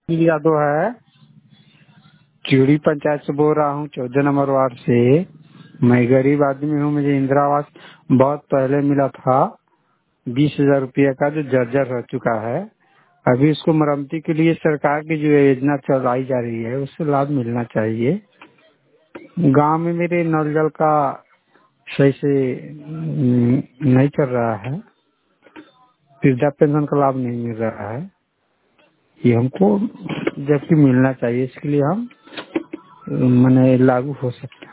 यादव है, चूड़ी पंचायत से बोल रहा हूँ, 14 नंबर वार्ड से। मैं गरीब आदमी हूँ, मुझे इंदिरा आवास बहुत पहले मिला था 20,000 रुपये का, जो जर्जर हो चुका है। अभी उसको मरम्मती के लिए सरकार की जो योजना चलाई जा रही है उससे लाभ मिलना चाहिए। गांव में मेरे नल जल का सही से नहीं चल रहा है, वृद्धा पेंशन का लाभ नहीं मिल रहा है। ये हमको जबकि मिलना चाहिए, इसके लिए हम मैंने लागू हो सकता है।